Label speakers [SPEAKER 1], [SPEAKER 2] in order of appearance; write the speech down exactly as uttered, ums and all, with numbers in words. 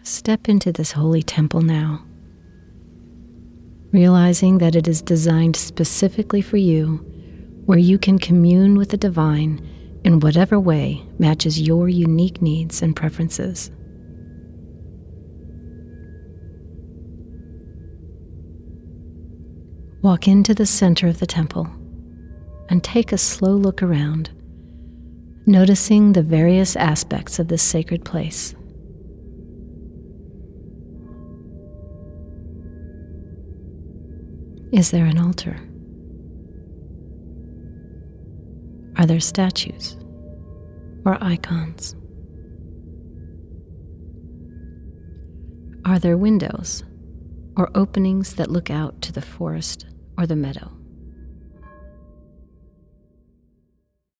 [SPEAKER 1] Step into this holy temple now, realizing that it is designed specifically for you, where you can commune with the divine in whatever way matches your unique needs and preferences. Walk into the center of the temple and take a slow look around, noticing the various aspects of this sacred place. Is there an altar? Are there statues or icons? Are there windows or openings that look out to the forest or the meadow?